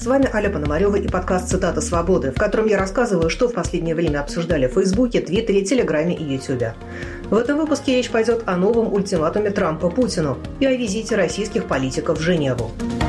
С вами Аля Пономарёва и подкаст «Цитата свободы», в котором я рассказываю, что в последнее время обсуждали в Фейсбуке, Твиттере, Телеграме и Ютубе. В этом выпуске речь пойдет о новом ультиматуме Трампа Путину и о визите российских политиков в Женеву.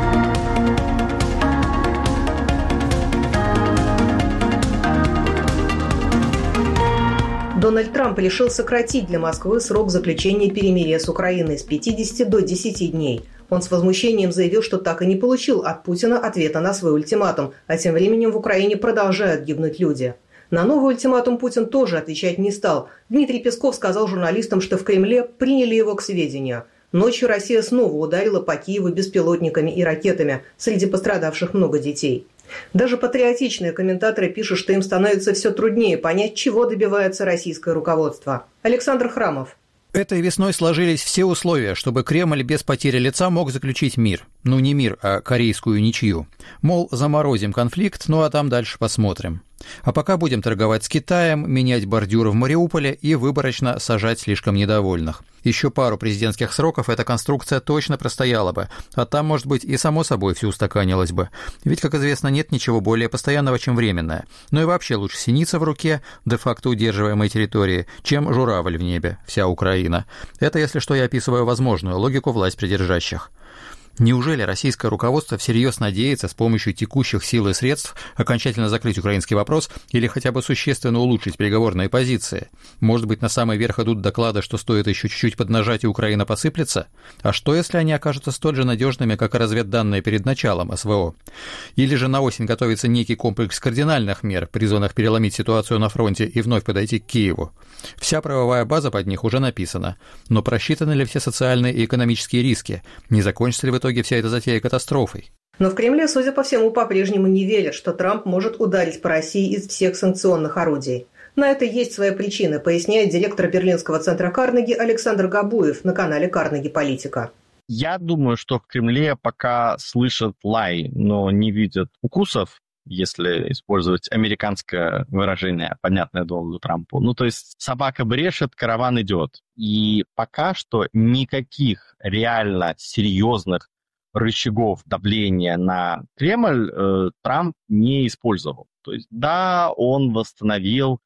Дональд Трамп решил сократить для Москвы срок заключения перемирия с Украиной с 50 до 10 дней. Он с возмущением заявил, что так и не получил от Путина ответа на свой ультиматум, а тем временем в Украине продолжают гибнуть люди. На новый ультиматум Путин тоже отвечать не стал. Дмитрий Песков сказал журналистам, что в Кремле приняли его к сведению. Ночью Россия снова ударила по Киеву беспилотниками и ракетами. Среди пострадавших много детей. Даже патриотичные комментаторы пишут, что им становится все труднее понять, чего добивается российское руководство. Александр Храмов. Этой весной сложились все условия, чтобы Кремль без потери лица мог заключить мир. Ну, не мир, а корейскую ничью. Мол, заморозим конфликт, ну а там дальше посмотрим. А пока будем торговать с Китаем, менять бордюры в Мариуполе и выборочно сажать слишком недовольных. Еще пару президентских сроков эта конструкция точно простояла бы, а там, может быть, и само собой все устаканилось бы. Ведь, как известно, нет ничего более постоянного, чем временное. Ну и вообще лучше синица в руке, де-факто удерживаемой территории, чем журавль в небе, вся Украина. Это, если что, я описываю возможную логику власть придержащих. Неужели российское руководство всерьез надеется с помощью текущих сил и средств окончательно закрыть украинский вопрос или хотя бы существенно улучшить переговорные позиции? Может быть, на самый верх идут доклады, что стоит еще чуть-чуть поднажать, и Украина посыплется? А что, если они окажутся столь же надежными, как и разведданные перед началом СВО? Или же на осень готовится некий комплекс кардинальных мер, призванных переломить ситуацию на фронте и вновь подойти к Киеву? Вся правовая база под них уже написана. Но просчитаны ли все социальные и экономические риски? Не закончится ли в итоге вся эта затея катастрофой? Но в Кремле, судя по всему, по-прежнему не верят, что Трамп может ударить по России из всех санкционных орудий. На это есть свои причины, поясняет директор Берлинского центра Карнеги Александр Габуев на канале «Карнеги. Политика». Я думаю, что в Кремле пока слышат лай, но не видят укусов, если использовать американское выражение, понятное Дональду Трампу. Ну, то есть собака брешет, караван идет. И пока что никаких реально серьезных рычагов давления на Кремль Трамп не использовал. То есть да, он восстановил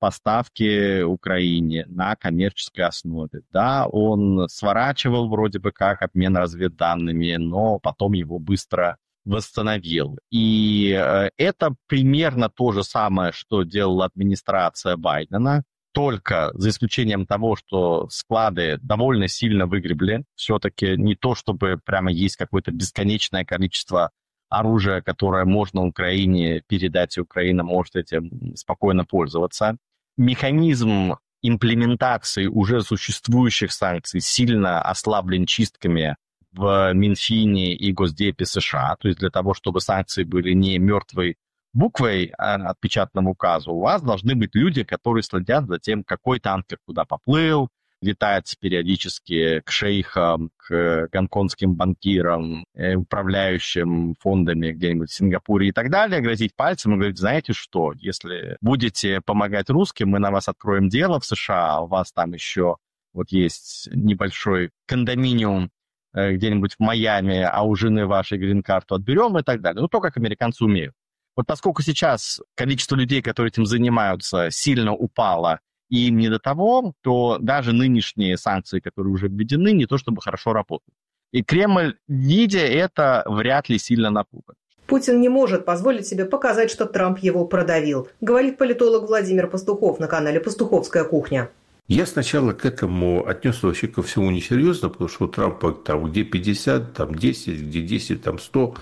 поставки Украине на коммерческой основе. Да, он сворачивал вроде бы как обмен разведданными, но потом его быстро восстановил. И это примерно то же самое, что делала администрация Байдена, только за исключением того, что склады довольно сильно выгребли. Все-таки не то, чтобы прямо есть какое-то бесконечное количество оружия, которое можно Украине передать, и Украина может этим спокойно пользоваться. Механизм имплементации уже существующих санкций сильно ослаблен чистками в Минфине и Госдепе США, то есть для того, чтобы санкции были не мертвой буквой отпечатанному указу, у вас должны быть люди, которые следят за тем, какой танкер куда поплыл, летать периодически к шейхам, к гонконгским банкирам, управляющим фондами где-нибудь в Сингапуре и так далее, грозить пальцем и говорить, знаете что, если будете помогать русским, мы на вас откроем дело в США, у вас там еще вот есть небольшой кондоминиум где-нибудь в Майами, а у жены вашей грин-карту отберем и так далее. Ну, то, как американцы умеют. Вот поскольку сейчас количество людей, которые этим занимаются, сильно упало, и им не до того, то даже нынешние санкции, которые уже введены, не то чтобы хорошо работают. И Кремль, видя это, вряд ли сильно напуган. Путин не может позволить себе показать, что Трамп его продавил, говорит политолог Владимир Пастухов на канале «Пастуховская кухня». Я сначала к этому отнесся вообще ко всему несерьезно, потому что у Трампа там где 50, там 10, где 10, там 100.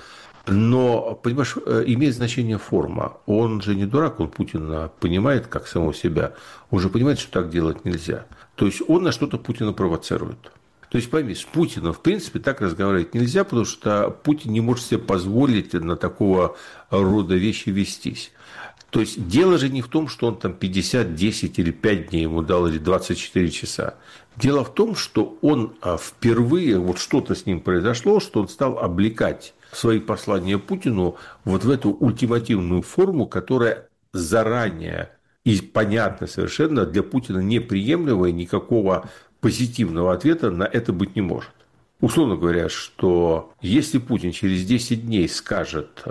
Но, понимаешь, имеет значение форма. Он же не дурак, он Путина понимает как самого себя. Он же понимает, что так делать нельзя. То есть он на что-то Путина провоцирует. То есть, пойми, с Путиным, в принципе, так разговаривать нельзя, потому что Путин не может себе позволить на такого рода вещи вестись. То есть, дело же не в том, что он там 50, 10 или 5 дней ему дал, или 24 часа. Дело в том, что он впервые, вот что-то с ним произошло, что он стал облекать свои послания Путину вот в эту ультимативную форму, которая заранее и понятно совершенно для Путина неприемлемая, никакого позитивного ответа на это быть не может. условно говоря, что если Путин через 10 дней скажет,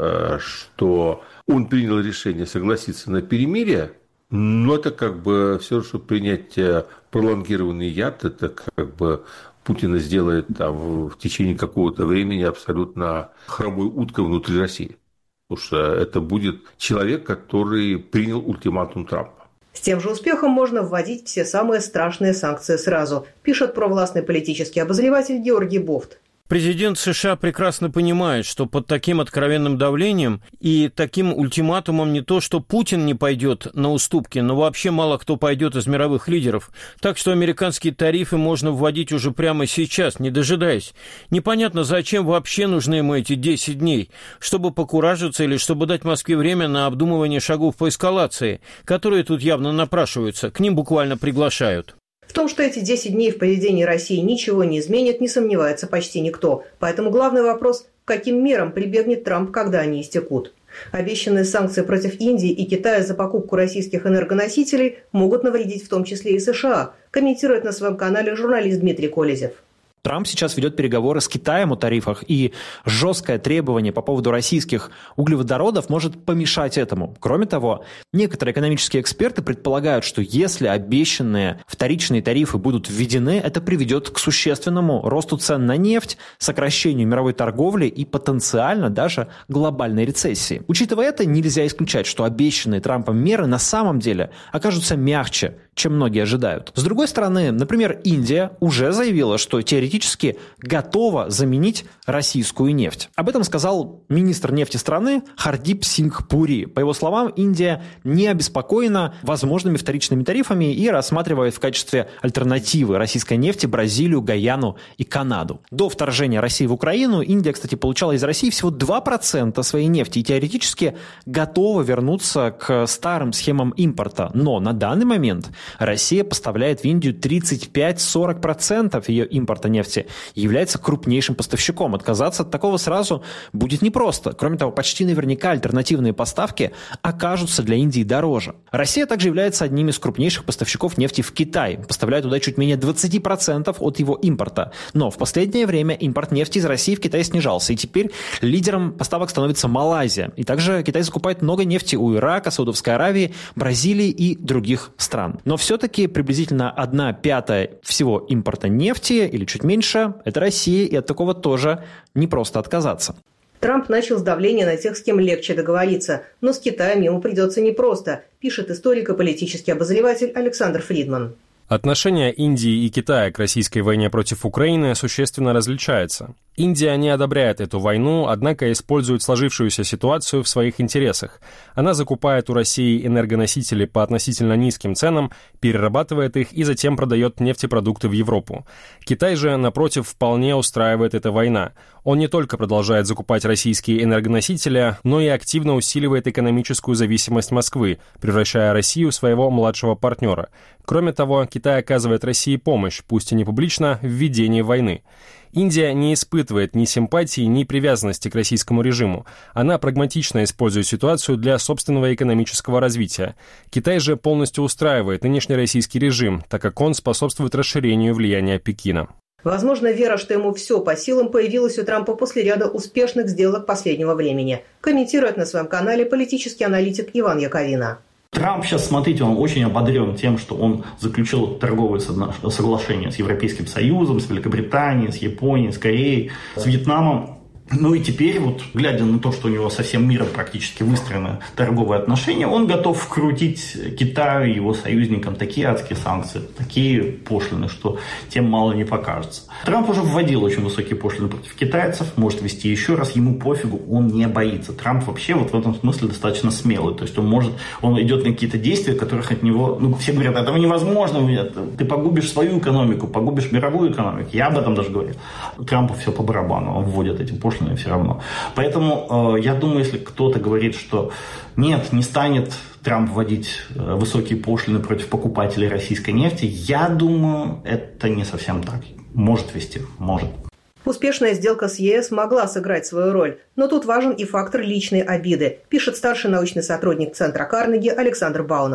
что он принял решение согласиться на перемирие, ну, это как бы все, что принять пролонгированный яд, это как бы Путина сделает там в течение какого-то времени абсолютно хромой уткой внутри России. Потому что это будет человек, который принял ультиматум Трампа. С тем же успехом можно вводить все самые страшные санкции сразу, пишет провластный политический обозреватель Георгий Бофт. Президент США прекрасно понимает, что под таким откровенным давлением и таким ультиматумом не то, что Путин не пойдет на уступки, но вообще мало кто пойдет из мировых лидеров. Так что американские тарифы можно вводить уже прямо сейчас, не дожидаясь. Непонятно, зачем вообще нужны ему эти 10 дней, чтобы покуражиться или чтобы дать Москве время на обдумывание шагов по эскалации, которые тут явно напрашиваются, к ним буквально приглашают. В том, что эти 10 дней в поведении России ничего не изменят, не сомневается почти никто. Поэтому главный вопрос – к каким мерам прибегнет Трамп, когда они истекут. Обещанные санкции против Индии и Китая за покупку российских энергоносителей могут навредить в том числе и США, комментирует на своем канале журналист Дмитрий Колезев. Трамп сейчас ведет переговоры с Китаем о тарифах, и жесткое требование по поводу российских углеводородов может помешать этому. Кроме того, некоторые экономические эксперты предполагают, что если обещанные вторичные тарифы будут введены, это приведет к существенному росту цен на нефть, сокращению мировой торговли и потенциально даже глобальной рецессии. Учитывая это, нельзя исключать, что обещанные Трампом меры на самом деле окажутся мягче, чем многие ожидают. С другой стороны, например, Индия уже заявила, что теоретически готова заменить российскую нефть. Об этом сказал министр нефти страны Хардип Сингх Пури. По его словам, Индия не обеспокоена возможными вторичными тарифами и рассматривает в качестве альтернативы российской нефти Бразилию, Гаяну и Канаду. До вторжения России в Украину Индия, кстати, получала из России всего 2% своей нефти и теоретически готова вернуться к старым схемам импорта. Но на данный момент Россия поставляет в Индию 35-40% ее импорта нефти и является крупнейшим поставщиком. Отказаться от такого сразу будет непросто. Кроме того, почти наверняка альтернативные поставки окажутся для Индии дороже. Россия также является одним из крупнейших поставщиков нефти в Китай. Поставляет туда чуть менее 20% от его импорта. Но в последнее время импорт нефти из России в Китай снижался. И теперь лидером поставок становится Малайзия. И также Китай закупает много нефти у Ирака, Саудовской Аравии, Бразилии и других стран. Но все-таки приблизительно 1/5 всего импорта нефти, или чуть меньше, это Россия, и от такого тоже непросто отказаться. Трамп начал с давления на тех, с кем легче договориться, но с Китаем ему придется непросто, пишет историк и политический обозреватель Александр Фридман. Отношение Индии и Китая к российской войне против Украины существенно различаются. Индия не одобряет эту войну, однако использует сложившуюся ситуацию в своих интересах. Она закупает у России энергоносители по относительно низким ценам, перерабатывает их и затем продает нефтепродукты в Европу. Китай же, напротив, вполне устраивает эта война. Он не только продолжает закупать российские энергоносители, но и активно усиливает экономическую зависимость Москвы, превращая Россию в своего младшего партнера. Кроме того, Китай оказывает России помощь, пусть и не публично, в ведении войны. Индия не испытывает ни симпатии, ни привязанности к российскому режиму. Она прагматично использует ситуацию для собственного экономического развития. Китай же полностью устраивает нынешний российский режим, так как он способствует расширению влияния Пекина. Возможно, вера, что ему все по силам, появилась у Трампа после ряда успешных сделок последнего времени, комментирует на своем канале политический аналитик Иван Яковина. Трамп сейчас, смотрите, он очень ободрен тем, что он заключил торговые соглашения с Европейским Союзом, с Великобританией, с Японией, с Кореей, с Вьетнамом. Ну и теперь, вот, глядя на то, что у него со всем миром практически выстроены торговые отношения, он готов вкрутить Китаю и его союзникам такие адские санкции, такие пошлины, что тем мало не покажется. Трамп уже вводил очень высокие пошлины против китайцев, может ввести еще раз, ему пофигу, он не боится. Трамп вообще вот в этом смысле достаточно смелый, то есть он идет на какие-то действия, которых от него, все говорят, этого невозможно, ты погубишь свою экономику, погубишь мировую экономику, я об этом даже говорил. Трампу все по барабану, он вводит эти пошлины все равно. Поэтому я думаю, если кто-то говорит, что нет, не станет Трамп вводить высокие пошлины против покупателей российской нефти, я думаю, это не совсем так. Может вести, может. Успешная сделка с ЕС могла сыграть свою роль, но тут важен и фактор личной обиды, пишет старший научный сотрудник Центра Карнеги Александр Баунов.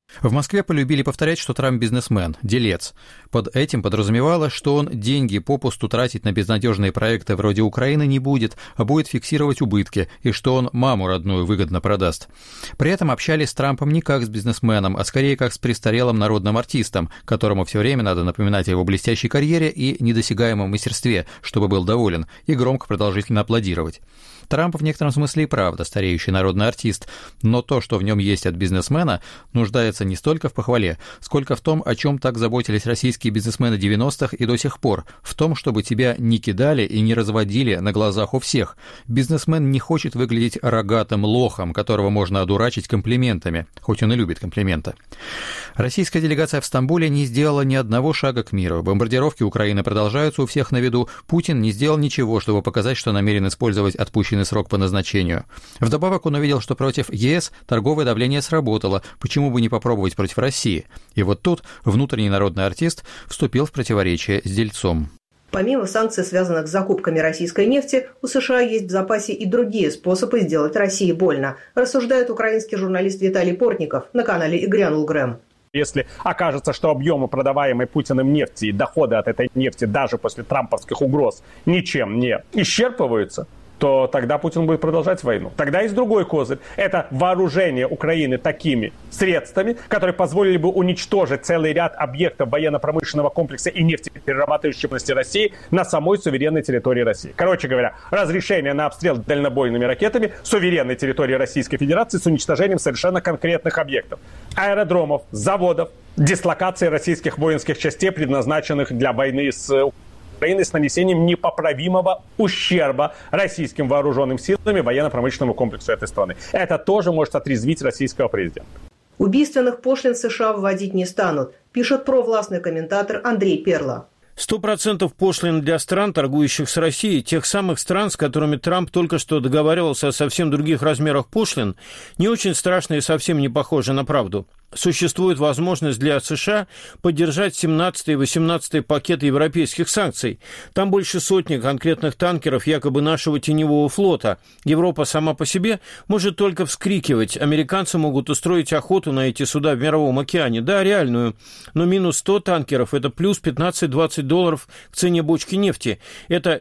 В Москве полюбили повторять, что Трамп бизнесмен, делец. Под этим подразумевалось, что он деньги попусту тратить на безнадежные проекты вроде Украины не будет, а будет фиксировать убытки, и что он маму родную выгодно продаст. При этом общались с Трампом не как с бизнесменом, а скорее как с престарелым народным артистом, которому все время надо напоминать о его блестящей карьере и недосягаемом мастерстве, чтобы был доволен, и громко продолжительно аплодировать. Трамп в некотором смысле и правда стареющий народный артист, но то, что в нем есть от бизнесмена, нуждается не столько в похвале, сколько в том, о чем так заботились российские бизнесмены 90-х и до сих пор, в том, чтобы тебя не кидали и не разводили на глазах у всех. Бизнесмен не хочет выглядеть рогатым лохом, которого можно одурачить комплиментами, хоть он и любит комплименты. Российская делегация в Стамбуле не сделала ни одного шага к миру. Бомбардировки Украины продолжаются у всех на виду. Путин не сделал ничего, чтобы показать, что намерен использовать отпущенный срок по назначению. Вдобавок он увидел, что против ЕС торговое давление сработало, почему бы не попробовать против России. И вот тут внутренний народный артист вступил в противоречие с дельцом. Помимо санкций, связанных с закупками российской нефти, у США есть в запасе и другие способы сделать России больно, рассуждает украинский журналист Виталий Портников на канале «И грянул Грэм». Если окажется, что объемы продаваемой Путиным нефти и доходы от этой нефти даже после трамповских угроз ничем не исчерпываются, то тогда Путин будет продолжать войну. Тогда есть другой козырь. Это вооружение Украины такими средствами, которые позволили бы уничтожить целый ряд объектов военно-промышленного комплекса и нефтеперерабатывающей мощности России на самой суверенной территории России. Короче говоря, разрешение на обстрел дальнобойными ракетами суверенной территории Российской Федерации с уничтожением совершенно конкретных объектов. Аэродромов, заводов, дислокации российских воинских частей, предназначенных для войны с Украины, с нанесением непоправимого ущерба российским вооруженным силам и военно-промышленному комплексу этой страны. Это тоже может отрезвить российского президента. Убийственных пошлин США вводить не станут, пишет провластный комментатор Андрей Перла. 100% пошлин для стран, торгующих с Россией, тех самых стран, с которыми Трамп только что договаривался о совсем других размерах пошлин, не очень страшно и совсем не похоже на правду. Существует возможность для США поддержать 17-й и 18-й пакеты европейских санкций. Там больше сотни конкретных танкеров якобы нашего теневого флота. Европа сама по себе может только вскрикивать. Американцы могут устроить охоту на эти суда в Мировом океане. Да, реальную. Но минус 100 танкеров – это плюс $15-20 к цене бочки нефти. Это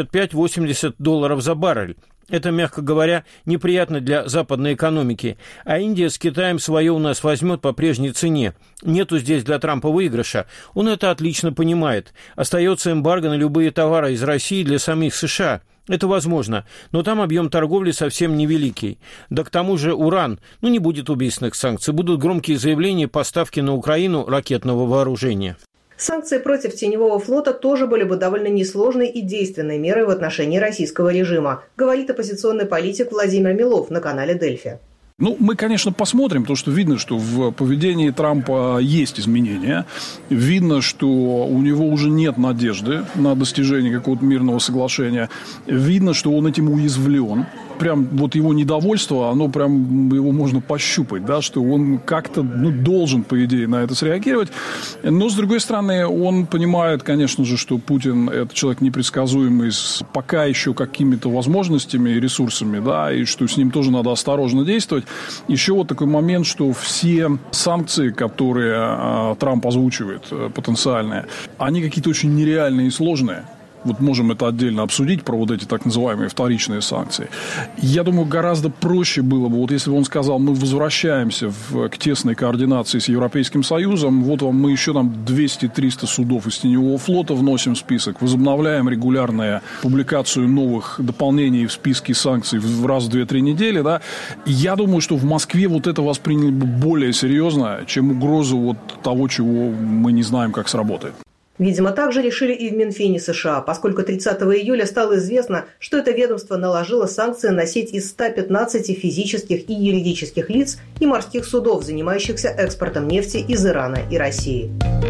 $75-80 за баррель. Это, мягко говоря, неприятно для западной экономики. А Индия с Китаем свое у нас возьмет по прежней цене. Нету здесь для Трампа выигрыша. Он это отлично понимает. Остается эмбарго на любые товары из России для самих США. Это возможно, но там объем торговли совсем невеликий. Да к тому же уран. Не будет убийственных санкций. Будут громкие заявления поставки на Украину ракетного вооружения. Санкции против теневого флота тоже были бы довольно несложной и действенной мерой в отношении российского режима, говорит оппозиционный политик Владимир Милов на канале «Дельфи». Мы, конечно, посмотрим, потому что видно, что в поведении Трампа есть изменения. Видно, что у него уже нет надежды на достижение какого-то мирного соглашения. Видно, что он этим уязвлен. Прям вот его недовольство, оно прям, его можно пощупать, да, что он как-то, должен, по идее, на это среагировать. Но, с другой стороны, он понимает, конечно же, что Путин – это человек непредсказуемый с пока еще какими-то возможностями и ресурсами, да, и что с ним тоже надо осторожно действовать. Еще вот такой момент, что все санкции, которые Трамп озвучивает, потенциальные, они какие-то очень нереальные и сложные. Вот можем это отдельно обсудить, про вот эти так называемые вторичные санкции. Я думаю, гораздо проще было бы, вот если бы он сказал, мы возвращаемся к тесной координации с Европейским Союзом, вот вам мы еще там 200-300 судов из теневого флота вносим в список, возобновляем регулярную публикацию новых дополнений в списке санкций в раз в 2-3 недели, да. Я думаю, что в Москве вот это восприняли бы более серьезно, чем угрозу вот того, чего мы не знаем, как сработает. Видимо, так же решили и в Минфине США, поскольку 30 июля стало известно, что это ведомство наложило санкции на сеть из 115 физических и юридических лиц и морских судов, занимающихся экспортом нефти из Ирана и России.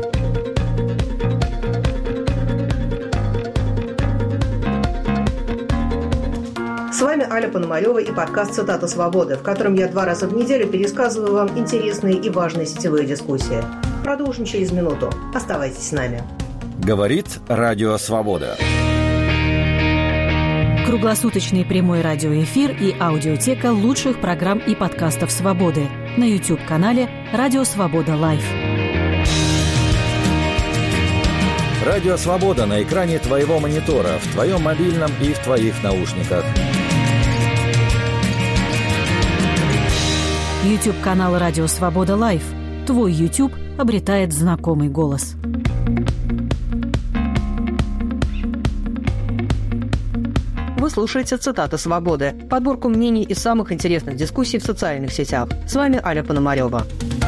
С вами Аля Пономарева и подкаст «Цитата свободы», в котором я 2 раза в неделю пересказываю вам интересные и важные сетевые дискуссии. Продолжим через минуту. Оставайтесь с нами. Говорит Радио Свобода. Круглосуточный прямой радиоэфир и аудиотека лучших программ и подкастов «Свободы». на YouTube-канале «Радио Свобода Лайв». Радио Свобода на экране твоего монитора, в твоем мобильном и в твоих наушниках. YouTube-канал «Радио Свобода Лайв». Твой YouTube обретает знакомый голос. Вы слушаете «Цитаты свободы», подборку мнений из самых интересных дискуссий в социальных сетях. С вами Аля Пономарева.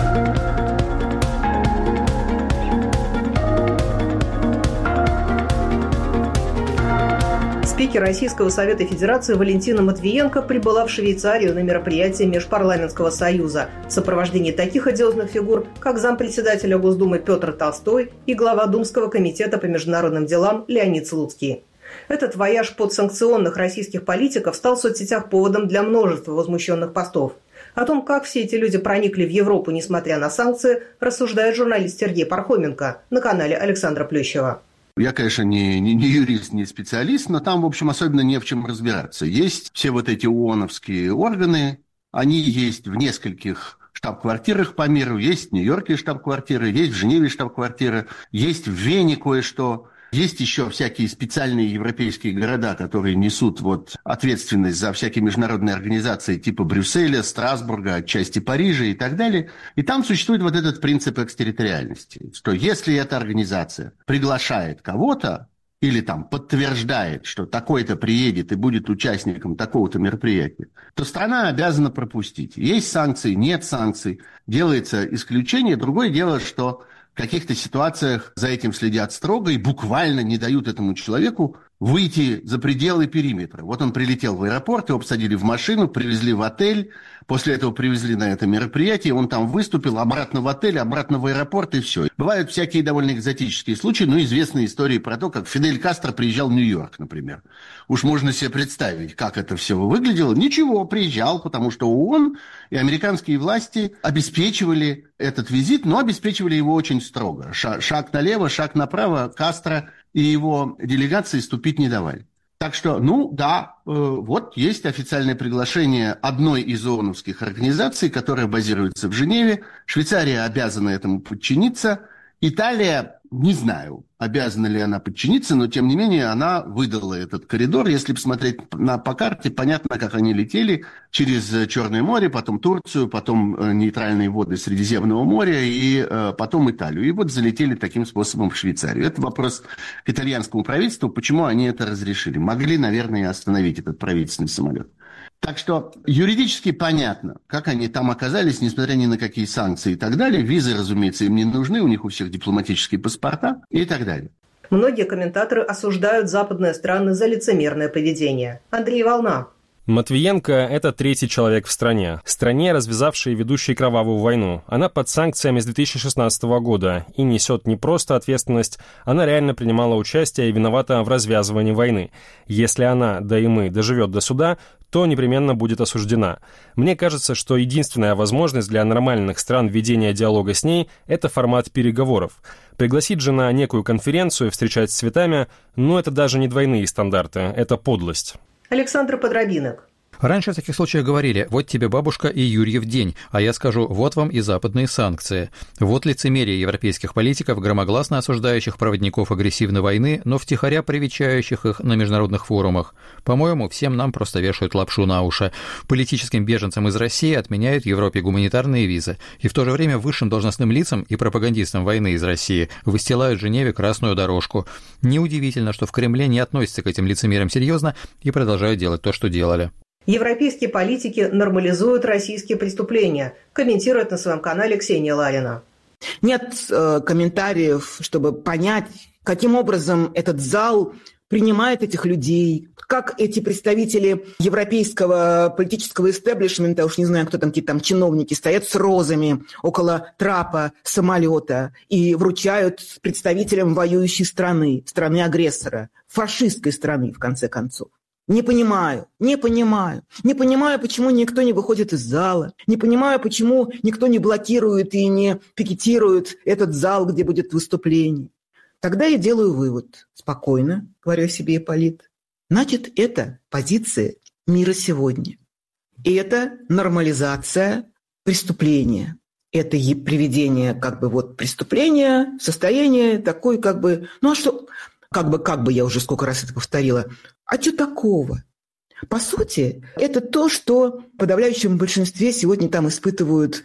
Спикер Российского Совета Федерации Валентина Матвиенко прибыла в Швейцарию на мероприятие Межпарламентского союза в сопровождении таких одиозных фигур, как зампредседателя Госдумы Петр Толстой и глава Думского комитета по международным делам Леонид Слуцкий. Этот вояж подсанкционных российских политиков стал в соцсетях поводом для множества возмущенных постов. О том, как все эти люди проникли в Европу, несмотря на санкции, рассуждает журналист Сергей Пархоменко на канале Александра Плющева. Я, конечно, не юрист, не специалист, но там, в общем, особенно не в чем разбираться. Есть все вот эти ООНовские органы, они есть в нескольких штаб-квартирах по миру, есть в Нью-Йорке штаб-квартиры, есть в Женеве штаб-квартиры, есть в Вене кое-что. Есть еще всякие специальные европейские города, которые несут ответственность за всякие международные организации типа Брюсселя, Страсбурга, отчасти Парижа и так далее. И там существует этот принцип экстерриториальности, что если эта организация приглашает кого-то или подтверждает, что такой-то приедет и будет участником такого-то мероприятия, то страна обязана пропустить. Есть санкции, нет санкций, делается исключение. Другое дело, что в каких-то ситуациях за этим следят строго и буквально не дают этому человеку выйти за пределы периметра. Вот он прилетел в аэропорт, его посадили в машину, привезли в отель, после этого привезли на это мероприятие, он там выступил, обратно в отель, обратно в аэропорт и все. Бывают всякие довольно экзотические случаи, известные истории про то, как Фидель Кастро приезжал в Нью-Йорк, например. Уж можно себе представить, как это все выглядело. Ничего, приезжал, потому что ООН и американские власти обеспечивали этот визит, но обеспечивали его очень строго. Шаг налево, шаг направо, Кастро и его делегации ступить не давали. Так что, есть официальное приглашение одной из ООНовских организаций, которая базируется в Женеве. Швейцария обязана этому подчиниться. Италия, не знаю, обязана ли она подчиниться, но, тем не менее, она выдала этот коридор. Если посмотреть по карте, понятно, как они летели через Черное море, потом Турцию, потом нейтральные воды Средиземного моря и потом Италию. И залетели таким способом в Швейцарию. Это вопрос к итальянскому правительству, почему они это разрешили. Могли, наверное, остановить этот правительственный самолет. Так что юридически понятно, как они там оказались, несмотря ни на какие санкции и так далее. Визы, разумеется, им не нужны, у них у всех дипломатические паспорта и так далее. Многие комментаторы осуждают западные страны за лицемерное поведение. Андрей Волна. Матвиенко – это третий человек в стране, развязавшей и ведущей кровавую войну. Она под санкциями с 2016 года и несет не просто ответственность, она реально принимала участие и виновата в развязывании войны. Если она, да и мы, доживет до суда, то непременно будет осуждена. Мне кажется, что единственная возможность для нормальных стран ведения диалога с ней – это формат переговоров. Пригласить же на некую конференцию, встречать с цветами – это даже не двойные стандарты, это подлость. Александр Подробинок. Раньше в таких случаях говорили: вот тебе бабушка и Юрьев день, а я скажу: вот вам и западные санкции. Вот лицемерие европейских политиков, громогласно осуждающих проводников агрессивной войны, но втихаря привечающих их на международных форумах. По-моему, всем нам просто вешают лапшу на уши. Политическим беженцам из России отменяют в Европе гуманитарные визы, и в то же время высшим должностным лицам и пропагандистам войны из России выстилают в Женеве красную дорожку. Неудивительно, что в Кремле не относятся к этим лицемерам серьезно и продолжают делать то, что делали. Европейские политики нормализуют российские преступления, комментирует на своем канале Ксения Ларина. Нет комментариев, чтобы понять, каким образом этот зал принимает этих людей, как эти представители европейского политического истеблишмента, уж не знаю, кто там, какие там чиновники, стоят с розами около трапа самолета и вручают представителям воюющей страны, страны-агрессора, фашистской страны, в конце концов. Не понимаю, почему никто не выходит из зала, не понимаю, почему никто не блокирует и не пикетирует этот зал, где будет выступление. Тогда я делаю вывод. Спокойно, говорю себе, Ипполит. Значит, это позиция мира сегодня. И это нормализация преступление. Это приведение преступления, состояние такое я уже сколько раз это повторила. А что такого? По сути, это то, что в подавляющем большинстве сегодня там испытывают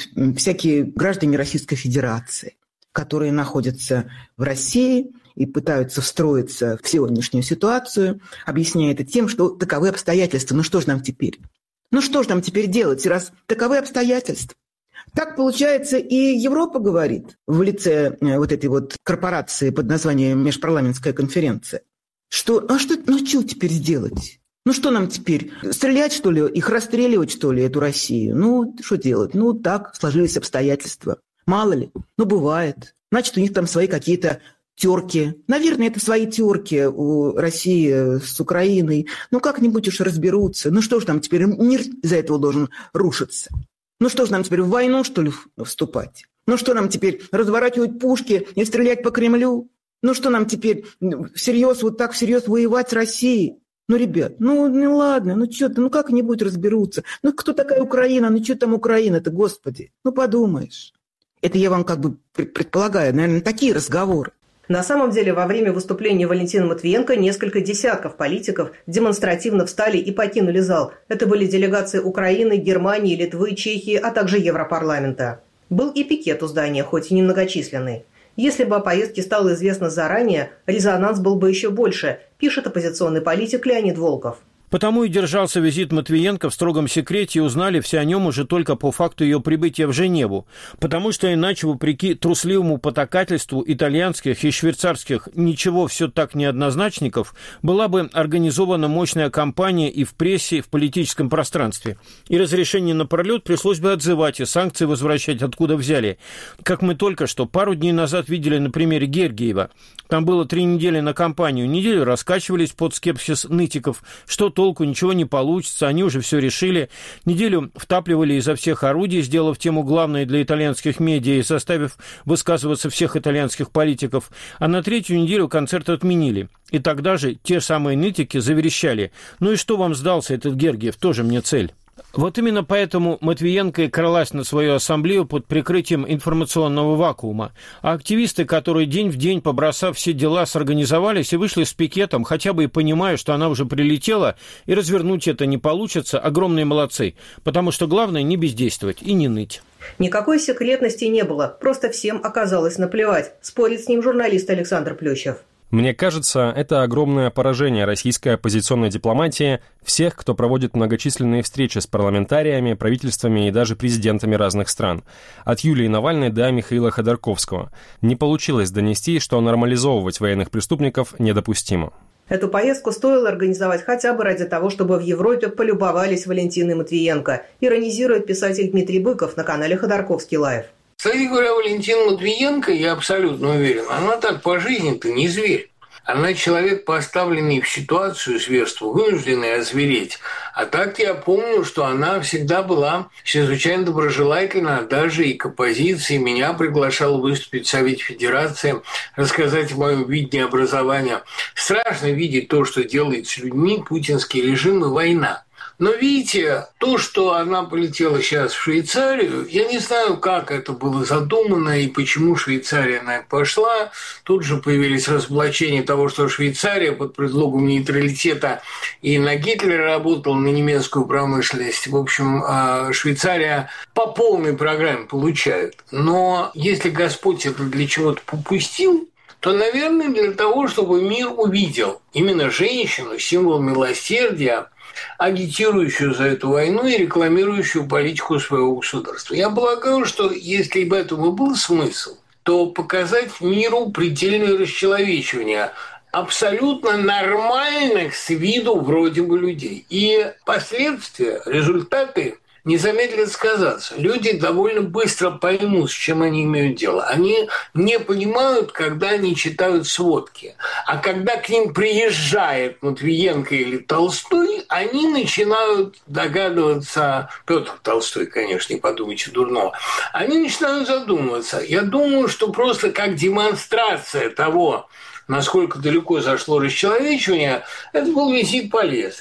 всякие граждане Российской Федерации, которые находятся в России и пытаются встроиться в сегодняшнюю ситуацию, объясняя это тем, что таковы обстоятельства. Ну что же нам теперь? Ну что же нам теперь делать, раз таковы обстоятельства? Так, получается, и Европа говорит в лице этой корпорации под названием Межпарламентская конференция, что теперь сделать? Ну что нам теперь? Стрелять, что ли? Их расстреливать, что ли, эту Россию? Ну, что делать? Ну, так сложились обстоятельства. Мало ли. Ну, бывает. Значит, у них там свои какие-то терки. Наверное, это свои терки у России с Украиной. Ну, как-нибудь уж разберутся. Ну, что же там теперь? Мир из-за этого должен рушиться. Ну, что же нам теперь, в войну, что ли, вступать? Ну, что нам теперь, разворачивать пушки и стрелять по Кремлю? Ну, что нам теперь, всерьез воевать с Россией? Ну, ребят, ладно, как-нибудь разберутся. Ну, кто такая Украина? Ну, что там Украина-то, господи? Ну, подумаешь. Это я вам предполагаю, наверное, такие разговоры. На самом деле, во время выступления Валентины Матвиенко несколько десятков политиков демонстративно встали и покинули зал. Это были делегации Украины, Германии, Литвы, Чехии, а также Европарламента. Был и пикет у здания, хоть и немногочисленный. Если бы о поездке стало известно заранее, резонанс был бы еще больше, пишет оппозиционный политик Леонид Волков. Потому и держался визит Матвиенко в строгом секрете, и узнали все о нем уже только по факту ее прибытия в Женеву. Потому что иначе, вопреки трусливому потакательству итальянских и швейцарских ничего все так неоднозначников, была бы организована мощная кампания и в прессе, и в политическом пространстве. И разрешение на пролет пришлось бы отзывать, и санкции возвращать откуда взяли. Как мы только что пару дней назад видели на примере Гергиева. Там было 3 недели на кампанию. Неделю раскачивались под скепсис нытиков, что толку, ничего не получится, они уже все решили. Неделю втапливали изо всех орудий, сделав тему главной для итальянских медиа и заставив высказываться всех итальянских политиков. А на 3-ю неделю концерт отменили. И тогда же те самые нытики заверещали: «Ну и что вам сдался этот Гергиев? Тоже мне цель». Вот именно поэтому Матвиенко и кралась на свою ассамблею под прикрытием информационного вакуума. А активисты, которые день в день, побросав все дела, сорганизовались и вышли с пикетом, хотя бы и понимая, что она уже прилетела, и развернуть это не получится, огромные молодцы. Потому что главное не бездействовать и не ныть. Никакой секретности не было, просто всем оказалось наплевать, спорит с ним журналист Александр Плющев. Мне кажется, это огромное поражение российской оппозиционной дипломатии, всех, кто проводит многочисленные встречи с парламентариями, правительствами и даже президентами разных стран. От Юлии Навальной до Михаила Ходорковского. Не получилось донести, что нормализовывать военных преступников недопустимо. Эту поездку стоило организовать хотя бы ради того, чтобы в Европе полюбовались Валентиной Матвиенко, иронизирует писатель Дмитрий Быков на канале «Ходорковский лайв». Кстати говоря, Валентина Матвиенко, я абсолютно уверен, она так по жизни-то не зверь. Она человек, поставленный в ситуацию зверства, вынужденный озвереть. А так я помню, что она всегда была чрезвычайно доброжелательна, даже и к оппозиции. Меня приглашала выступить в Совете Федерации, рассказать о моем видении образования. Страшно видеть то, что делает с людьми путинский режим и война. Но видите, то, что она полетела сейчас в Швейцарию, я не знаю, как это было задумано и почему Швейцария на это пошла. Тут же появились разоблачения того, что Швейцария под предлогом нейтралитета и на Гитлера работала, на немецкую промышленность. В общем, Швейцария по полной программе получает. Но если Господь это для чего-то попустил, то, наверное, для того, чтобы мир увидел именно женщину, символ милосердия, агитирующую за эту войну и рекламирующую политику своего государства. Я полагаю, что если бы этому был смысл, то показать миру предельное расчеловечивание абсолютно нормальных с виду вроде бы людей. И последствия, результаты не замедлят сказаться. Люди довольно быстро поймут, с чем они имеют дело. Они не понимают, когда они читают сводки. А когда к ним приезжает Матвиенко или Толстой, они начинают догадываться, Петр Толстой, конечно, не подумайте дурного, они начинают задумываться. Я думаю, что просто как демонстрация того, насколько далеко зашло расчеловечивание, это был визит полезный.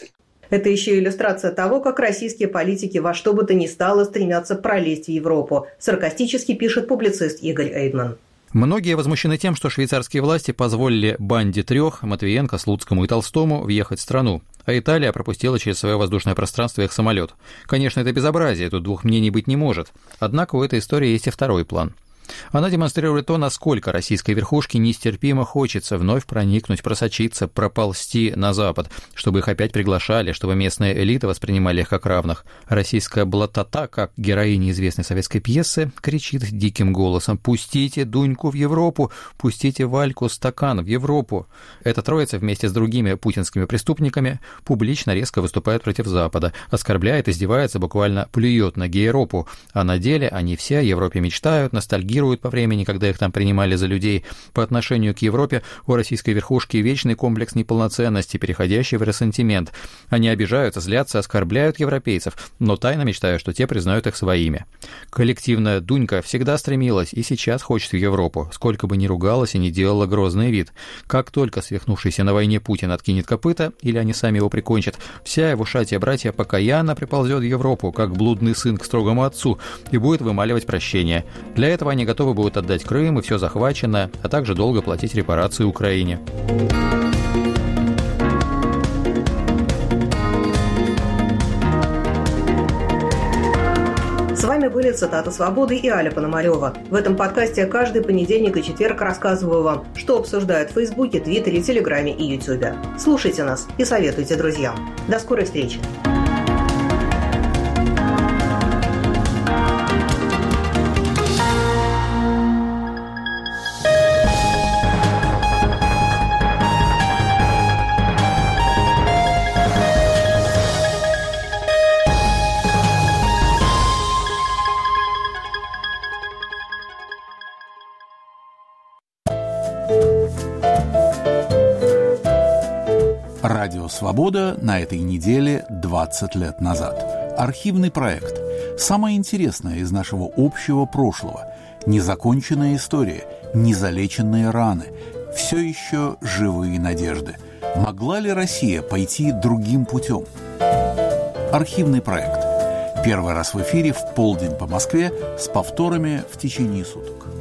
Это еще иллюстрация того, как российские политики во что бы то ни стало стремятся пролезть в Европу, саркастически пишет публицист Игорь Эйдман. Многие возмущены тем, что швейцарские власти позволили банде трех – Матвиенко, Слуцкому и Толстому – въехать в страну, а Италия пропустила через свое воздушное пространство их самолет. Конечно, это безобразие, тут двух мнений быть не может. Однако у этой истории есть и второй план. Она демонстрирует то, насколько российской верхушке нестерпимо хочется вновь проникнуть, просочиться, проползти на Запад, чтобы их опять приглашали, чтобы местные элиты воспринимали их как равных. Российская блатота, как героиня известной советской пьесы, кричит диким голосом: «Пустите Дуньку в Европу! Пустите Вальку Стакан в Европу!» Эта троица вместе с другими путинскими преступниками публично резко выступает против Запада, оскорбляет, издевается, буквально плюет на Гейропу, а на деле они все о Европе мечтают, ностальгируют по времени, когда их там принимали за людей. По отношению к Европе у российской верхушки вечный комплекс неполноценности, переходящий в ресентимент. Они обижаются, злятся, оскорбляют европейцев, но тайно мечтают, что те признают их своими. Коллективная Дунька всегда стремилась и сейчас хочет в Европу, сколько бы ни ругалась и ни делала грозный вид. Как только свихнувшийся на войне Путин откинет копыта, или они сами его прикончат, вся его шатья-братья покаянно приползет в Европу, как блудный сын к строгому отцу, и будет вымаливать прощение. Для этого они готовы будут отдать Крым и все захваченное, а также долго платить репарации Украине. С вами были «Цитаты свободы» и Аля Пономарёва. В этом подкасте каждый понедельник и четверг рассказываю вам, что обсуждают в Фейсбуке, Твиттере, Телеграме и Ютубе. Слушайте нас и советуйте друзьям. До скорой встречи! Радио «Свобода» на этой неделе 20 лет назад. Архивный проект. Самое интересное из нашего общего прошлого. Незаконченная история, незалеченные раны. Все еще живые надежды. Могла ли Россия пойти другим путем? Архивный проект. Первый раз в эфире в полдень по Москве, с повторами в течение суток.